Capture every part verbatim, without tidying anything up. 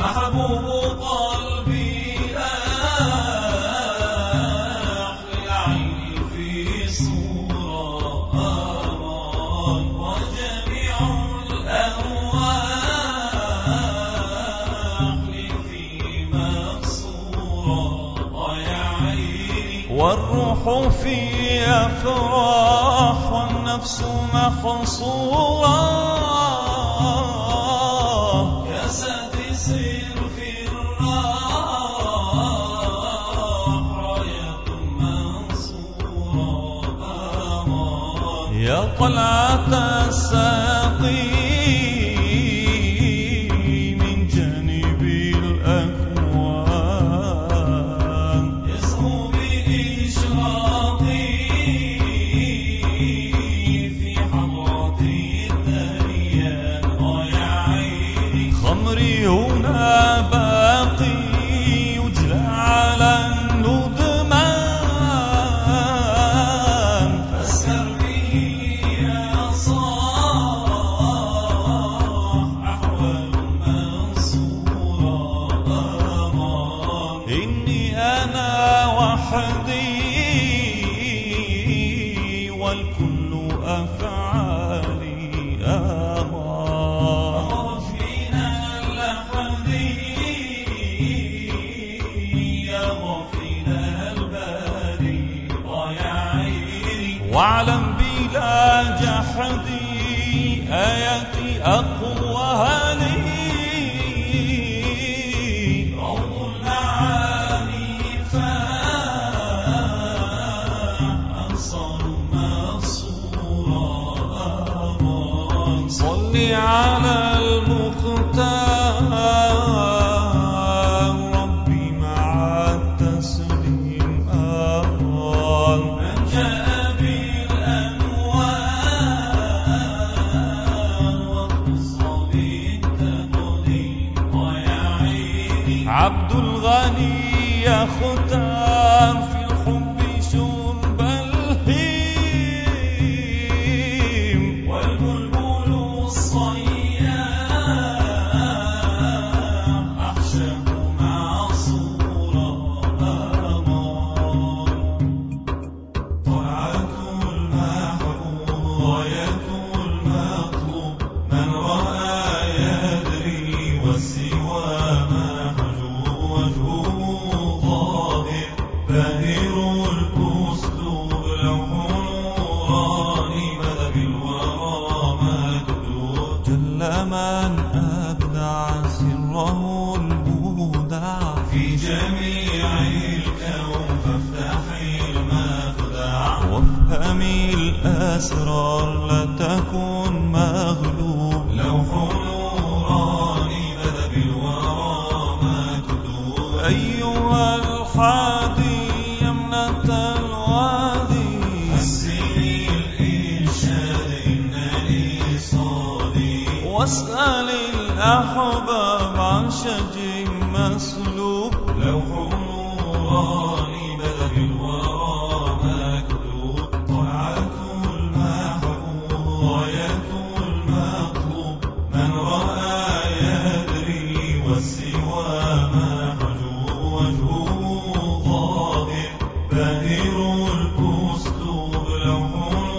محبوب قلبي آخ للعين في صورة أمان وجميع الأرواح لي في مقصورة يا عيني والروح في أفراح والنفس محصورة جسدي سير في الراح راية منصورة أمان يا طلعة الساقي من جانب الأكوان يسمو بإشراقي في حضرة الدريان يا عيني خمري هنا باقي يجلى على الندمان فاسكر به يا صاح أحوال منصورة أمان إني أنا وحدي والكل أفعالي أمان غفينا اللحدي يا غفينا البادي يا عيني واعلم بلا جحدي آياتي أقوى لي روض المعاني فأنصار مقصورة أمان صل على المختار ربي مع التسليم أمان من جاء بالأنوار والقص بالتقديم يا عيني عبد الغني يا ختار في الحب شرب الهيم والبلبل الصيام أحشم معصورة أمان طلعة المحبوب غاية المطلوب من رأى يدري والسوى محجوب وجهه ظاهر بهير الأسلوب لوح نوراني مذهب الورى مكتوب جل من أبدع سره المودع في جميع الكون فافتح المخدع وافهم الأسرار لا تكن مغلوب لوح نوراني مذهب الورى مكتوب أيها الحادي يمنة الوادي حسني الإرشاد إنني صادي واسأل الأحباب عن شجر مسلوب لوح نوراني مذهب الورى مكتوب طلعة المحبوب غاية المطلوب من رأى يدري والسوى محجوب وجهه ظاهر بهير الأسلوب لوح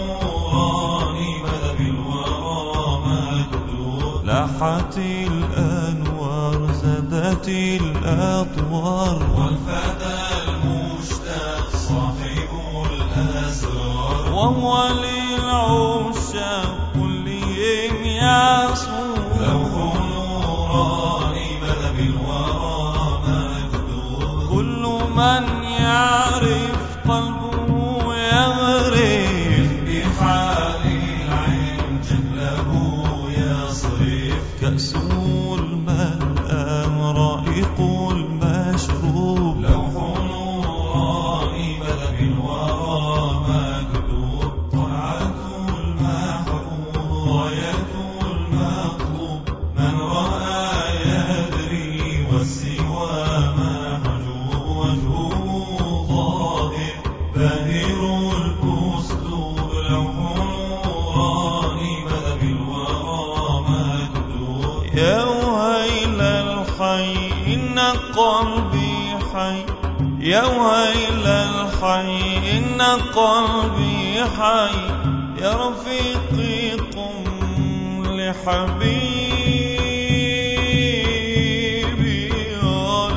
نوراني مذهب الورى مكتوب لاحت الأنوار زادت الأطوار والفتى المشتاق صاحب الأسرار وهو للعشاق كلهم يصور لوح نوراني مذهب الورى مكتوب كل من يعرف قلبه يغرف بحال العين جهله يصرف كأسه الملآن رائق المشروب لوح نوراني مذهب الورى مكتوب طلعة المحبوب غاية المطلوب من رأى يدري والسوى محجوب وجهه ظاهر بهير الأسلوب لوح نوراني مذهب الورى مكتوب يا ويل الحي إن قلبي حي، يا ويل الحي إن قلبي حي، يا رفيقي قم لحبيبي آه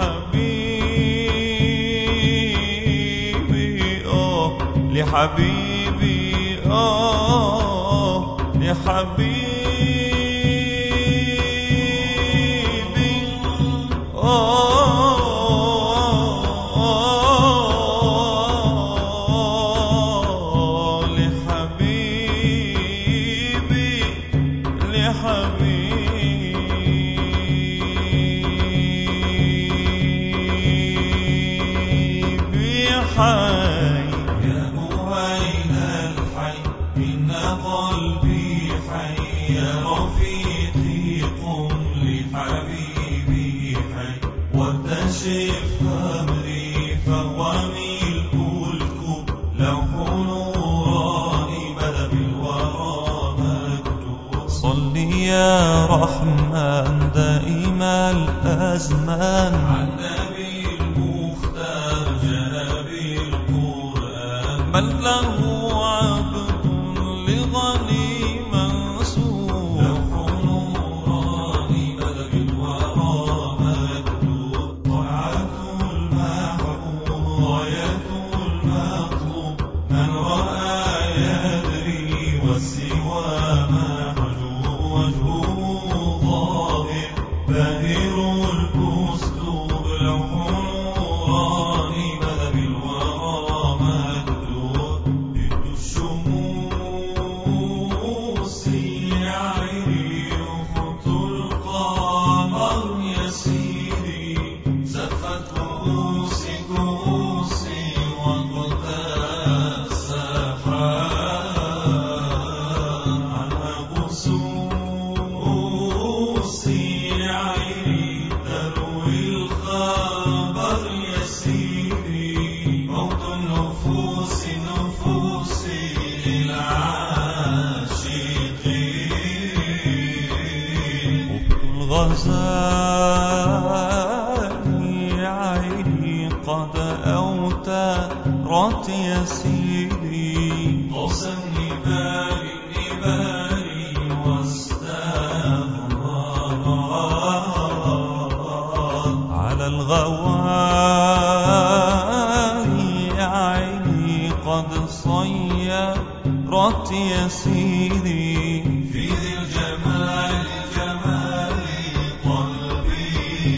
لحبيبي آه لحبيبي آه لحبيبي واكتشف أمري فهو ملك الكون، لوح نوراني بدا بالورى مكتوب. صل يا رحمن دائم الأزمان عن نبي المختار جاء بالقرآن، من له عبد لغني منصور، لوح نوراني بدا بالورى مكتوب. طاعة المحبوب غاية المطلوب، من رأى يدري والسوى محجوب. وجهه ظاهر باهر الأسلوب، لوح نوراني بدا بالورى مكتوب. جد الشموس يعري أخت القمر يسيري، زفت كؤوسي كؤوسي وقتها السحاب، عنها قصوصي يعري تروي الخبر يسيري، موت النفوس النفوس للعاشقين. الغزال عيني قد أوترت يسيري، غص النبال النبال واستغفرت، على الغواني عيني قد صيرت يسيري، في ذي الجمال الجمال قلبي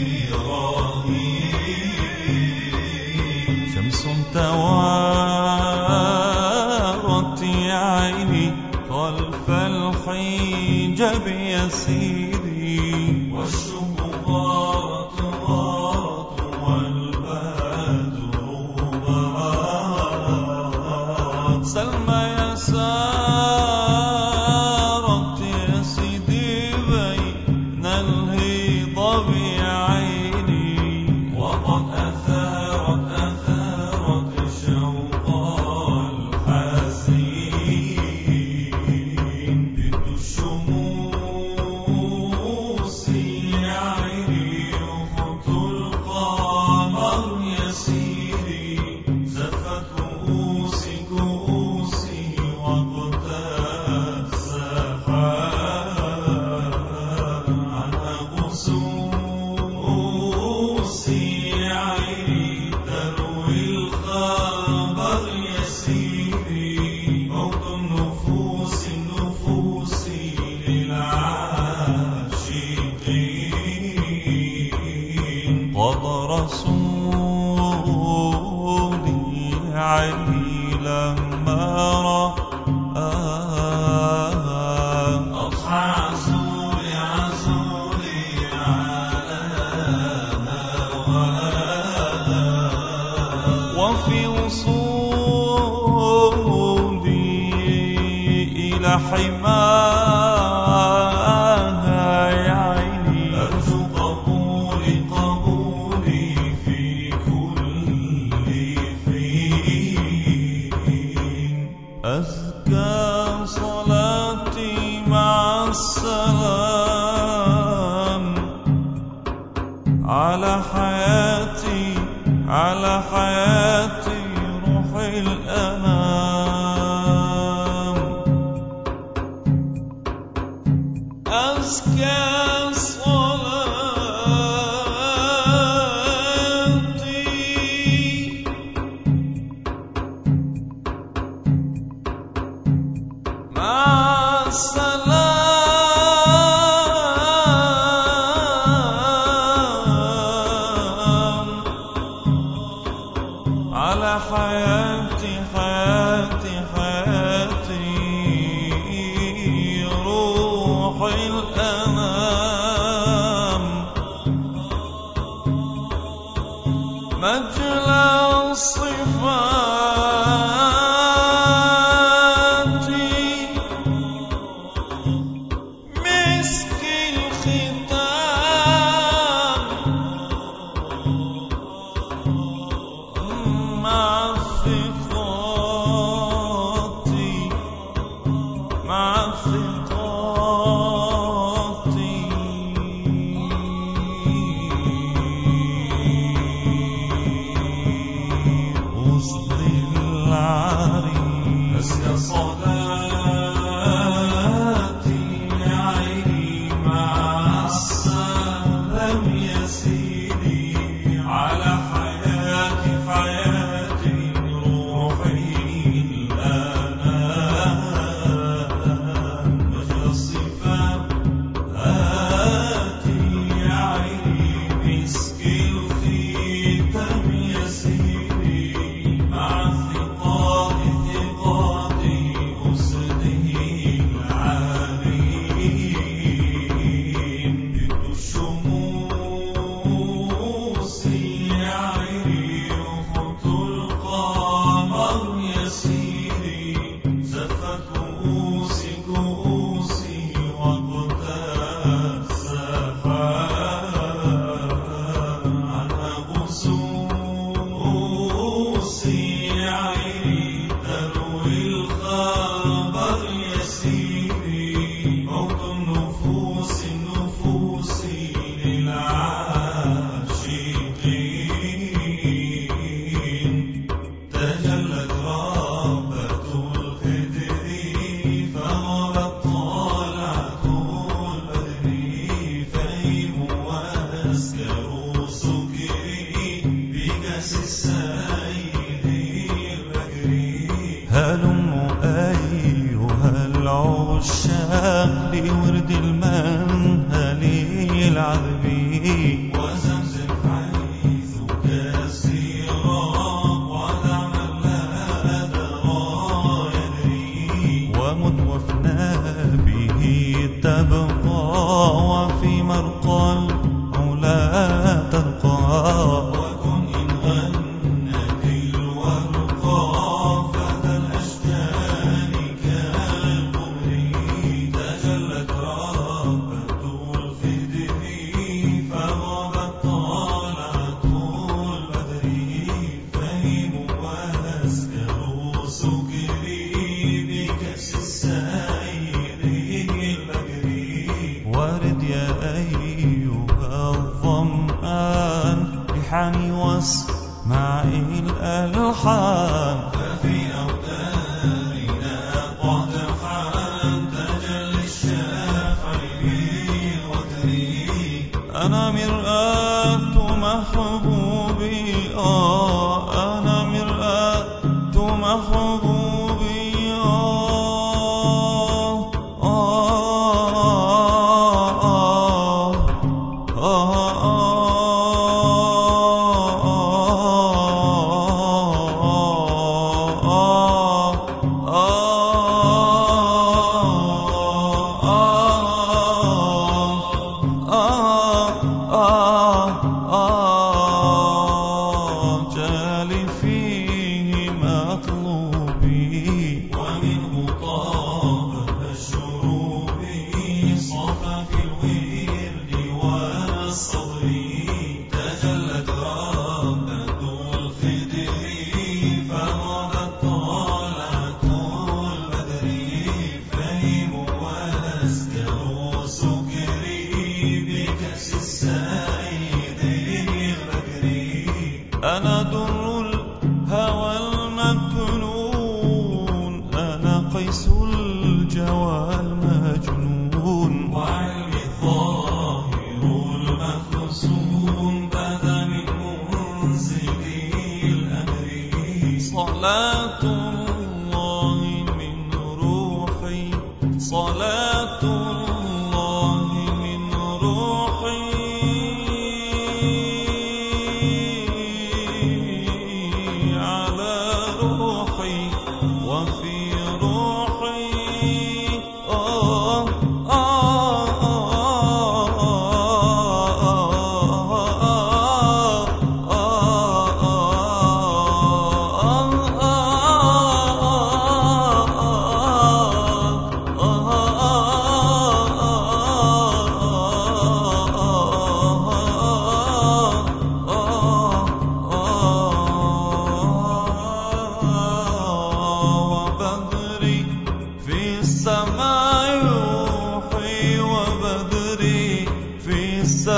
رهيب. شمس توارت عيني خلف الحجاب يسيري، والشمس غارت غارت والبدر بات، سلمى يسارت يا سيدي بين الهضاب عيني، وقد أثارت أثارت شوق الحزين. جد الشموس يعري أخت القمر يسيري، زفت كؤوسي كؤوسي وقتها السحاب، عنها قصوصي يعري تروي الخبر يسيري، موت النفوس النفوس للعاشقين. قضى رسولي علي لما رآه، أضحى عزولي عزولي على هواه، وفي وصولي إلى حماها يا عيني، أرجو قبولي قبولي في كل حين. على حياتي على حياتي روح الأنام. أزكى صلاتي مع السلام على حياتي حياتي حياتي روح الأمام. مجلى الصفات مسك الختام مع الثقات مع الثقات وسط العريس. أزكى صلاتي يا عيني مع السلام يا سيدي على حياتي حياتي روحي الأنام. مجلى الصفات يا عيني مسك الختام يا سيدي مع الثقات ثقات أسده العالين. بد الشموس يا عيني أخت القمر يا سيدي زفت كؤوسي كؤوسي وقت السفر عنها بصوصي يا عيني تروي الخبر يا سيدي موت النفوس النفوس للعاشقين. تجلت ربة الخدر فغابت طلعة البدر فهيم وأسكر سكري بكأس السيد البكري. هلموا أيها العشاق لورد المنهل العذبي وزمزم حيث كاسرا ودع من لا درى يدري. ومت وفنا به تبقى وفي مرقى العلا ترقى. وكن إن غنت الورقا فذا الأشجان كالقمر. تجلت ربة الخدر فغابت طلعة البدر فهيم وأسكر سكري بكأس السيد البكري. ورد يا أيها الظمآن بحاني واسمع الألحان. ففي أوتارنا قدحا تجلي الشافع بالوتر. أنا مرآة محبوبي آه أنا مرآة محبوبي آه آه آه جالي فيه مطلوبي ومنه طاب الشروب صفى في الورد والصبر. تجلت ربة الخدر فغابت طلعة البدر فهيم وأسكر سكري بكأس السيد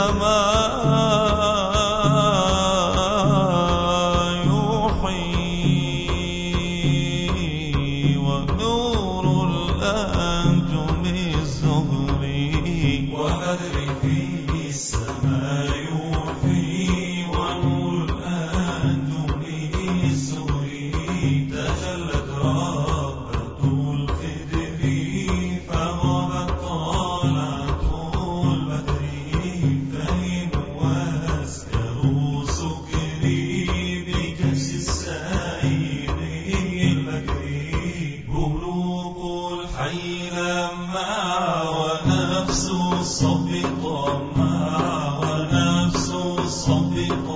يوحي ونور الأنجم الزهري وبدر في السماء يوحي ونور الأنجم الزهري تجلت ربة الخدر فغابت طالعة البدر فهم واسكروا سكري بكأس السائر البكري بلوغ الحي لما ونفس الصب طمع ونفس الصب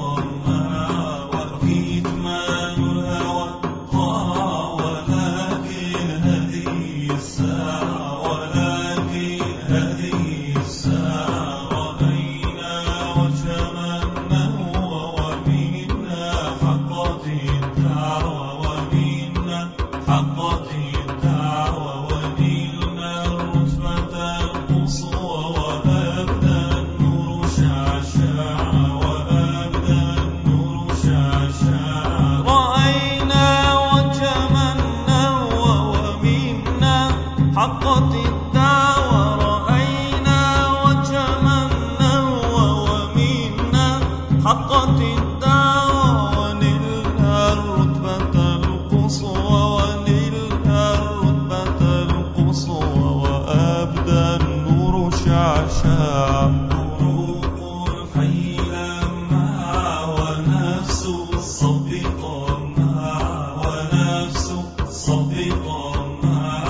طمع وكتمان الهوى ضاع ولكن هذه الساعة ولكن هذه الساعة رأينا وجه من هو ومنا حقت الدعوة ومنا حقت الدعوة ونلنا الرتبة القصوى وأبدى النور شعشع وأبدى النور شعشع رأينا وجه من نوى ومنا حقت الدعوى رأينا وجه من نوى ومنا حقت الدعوى ونلنا الرتبة القصوى ونلنا الرتبة القصوى وأبدى النور شعشع بروق الحي لمع ونفس الصب طمع ونفس الصب طمع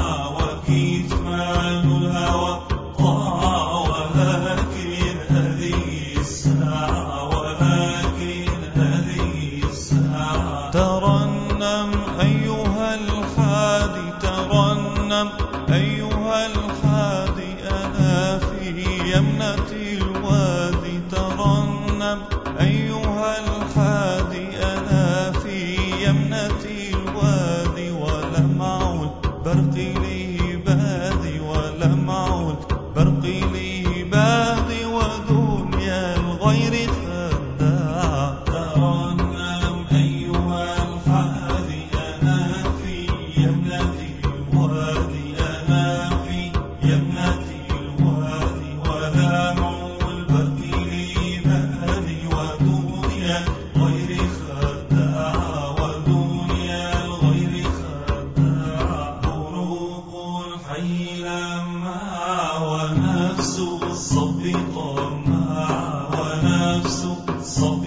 وكتمان الهوى ضاع ولكن هذه الساعة ولكن هذه الساعة ترنم أيها الحادي ترنم أيها الحادي أنا في يمنة الوادي ترنم أيها الحادي أنا في يمنة الوادي ولمع البرق لي بادي ولمع البرق لي بادي ودنيا الغير خداع ترنم أيها الحادي أنا في يمنة الوادي أنا في يمنة الوادي ولمع البرق لي بادي ودنيا غير خداع ودنيا الغير خداع بروق الحي لمع ونفس الصب طمع ونفس الصب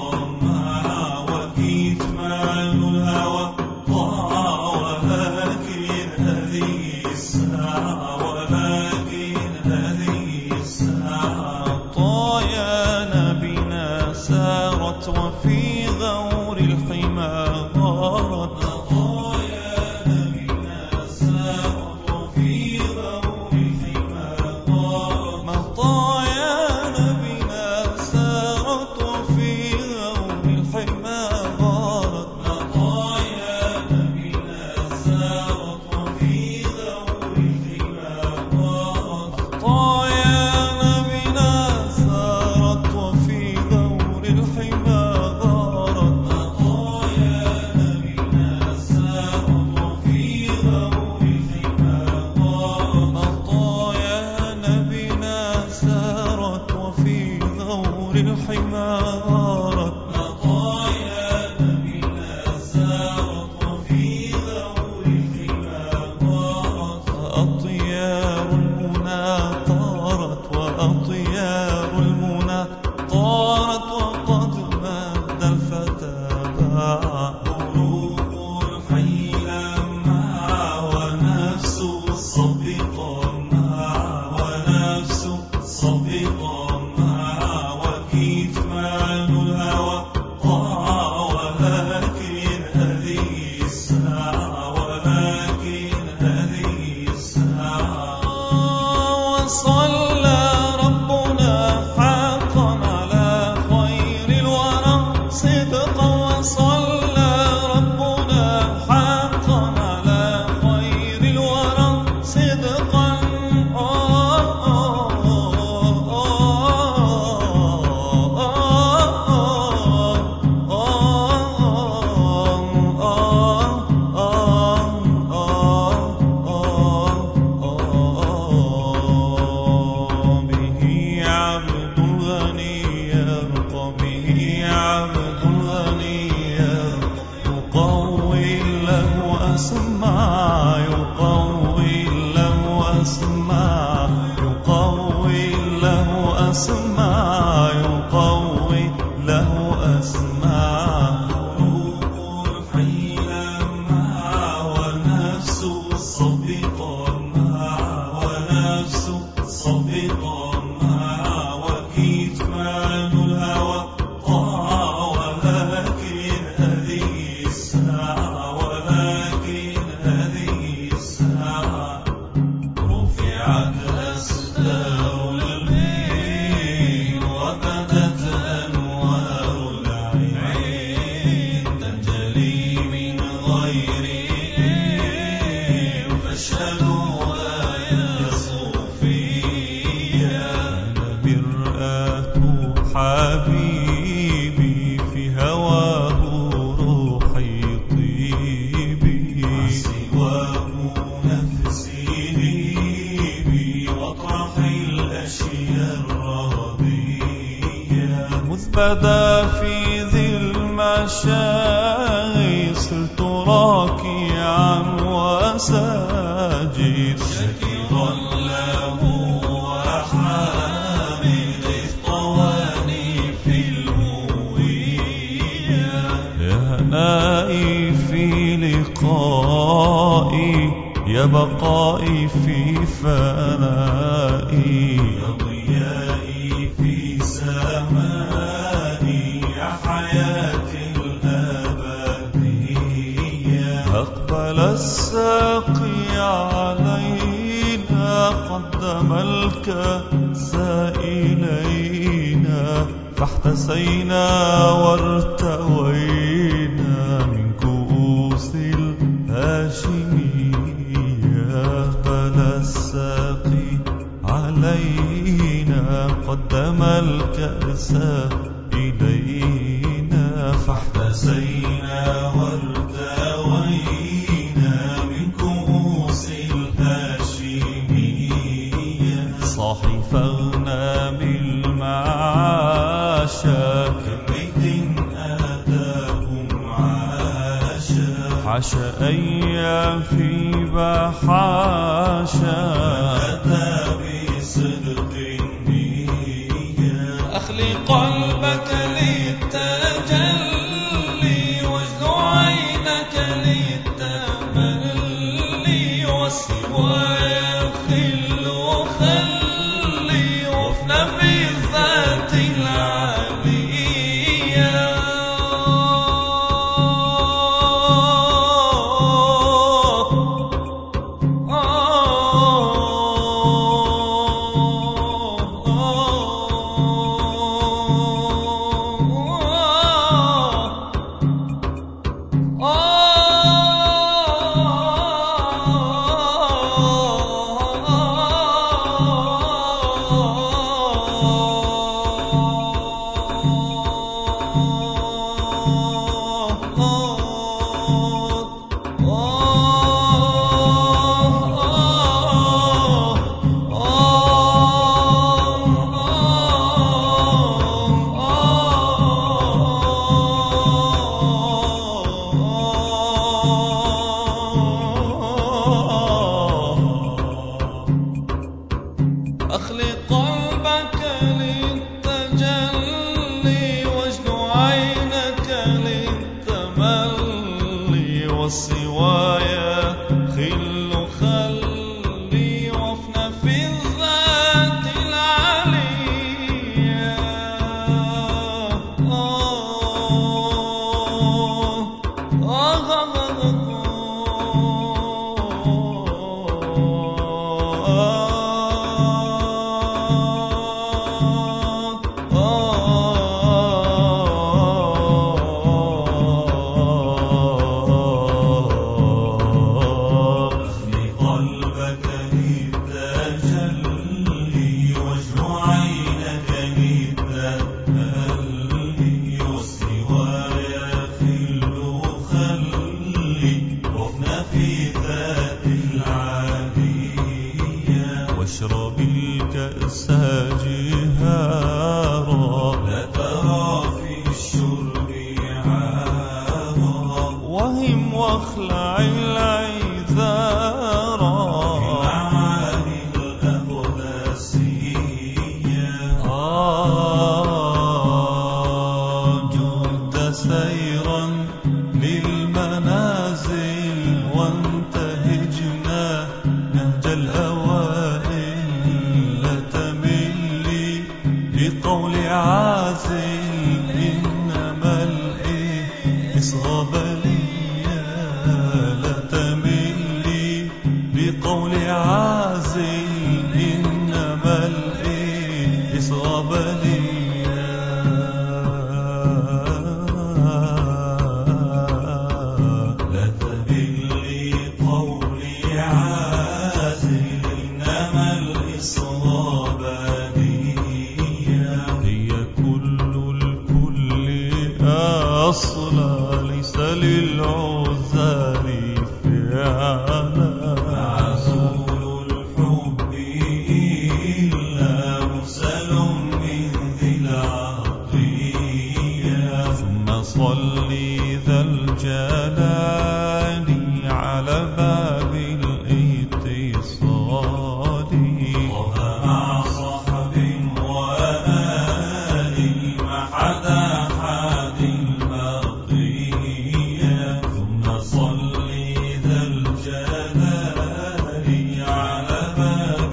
طمع وكتمان الهوى ضاع ولكن هذه الساعة ولكن هذه الساعة طايا نبينا سارت وفي غور الحمى غارت مطايا نبينا سارت وفي غور الحمى غارت مطايا نبينا سارت وفي غور الحمى غارت مطايا نبينا سارت وفي غور الحمى غارت طايا نبينا سارت وفي غور الحمى غارت مطايا نبينا سارت وفي غور الحمى غارت مطايا نبينا سارت وفي غور الحمى غارت مطايا نبينا سارت وفي غور الحمى غارت أطيار المنى طارت وأطيار المنى طارت وقد مد الفتى باع بروق الحي لمع ونفس الصب طمع ونفس الصب طمع وكتمان الهوى ضاع ولكن هذه الساعة ولكن هذه الساعة وصلى ربنا حقا على خير الورى صدقا وصلى ربنا حقا على خير الورى صدقا آه آه آه واسمع يقوي له أسمع. روح الحي لمع ونفس الصب طمع ونفس الصب طمع وكتمان الهوى طاع ولكن هذه الساعة ولكن هذه الساعة رفعت أستار البين وبدت أنوار العين تنجلي من غير إيم فاشهدوا يا صوفيا. مرآة حبيبي في هواه روحي طيبي سواه نفسي ليبي واطرح الأشياء الرضية. مذ بدا في ذي المشاغي صرت راكعا وساجد شكرا له وحامد إذ طواني في الهوية. يا هنائي في لقائي يا بقائي في فنائي يا ضيائي في سمائي يا حياتي الأبدية. أقبل الساقي علينا قدم الكأس إلينا فاحتسينا وارتوينا من كؤوس الهاشمية. أقبل الساقي علينا قدم الكأس إلينا فاحتسينا وارتوينا من كؤوس الهاشمية. صاحي فاغنم المعاشا كم بيت آتاهم عاشا. عاش أيام في بحاشا. أتى بصدق النية. أخلي قلبك للتجلي واجد عينك للتملي وسواي خل وخلي وافنى بالذات العليا. بقول عازل إنما الإصغاب ليا لا تملي بقول عازل إنما الإصغاب ليا لا تملي قولي عازل إنما الإصغاب ليا هي كل الكل أصلا ليس للعزال فعلا معزول الحب إلا مرسل من ذي العطية ثم صلي ذا الجلال على باب الاتصال ومع صحب وآل محد أحد المرضية ثم صلي ذا الجلال على باب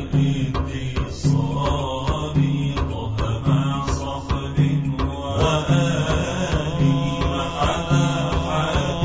الاتصال طه مع صحب وآل محد أحد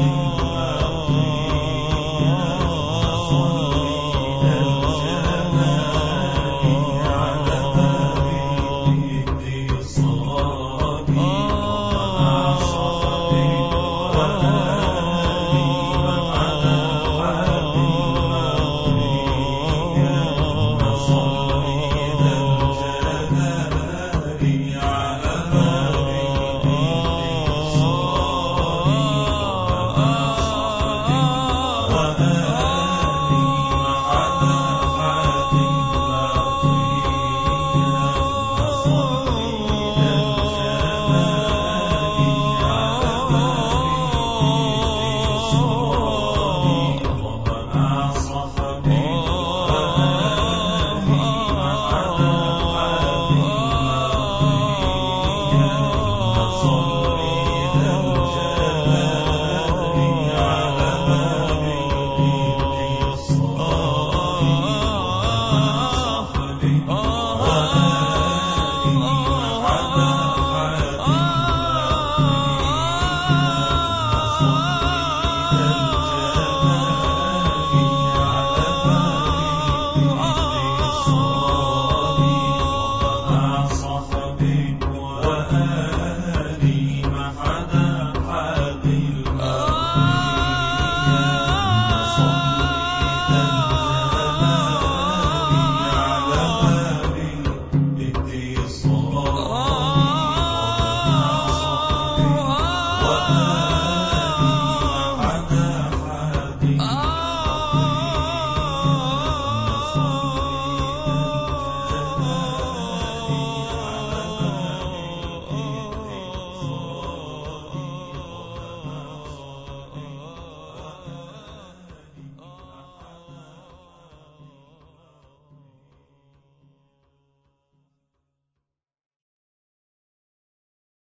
Oh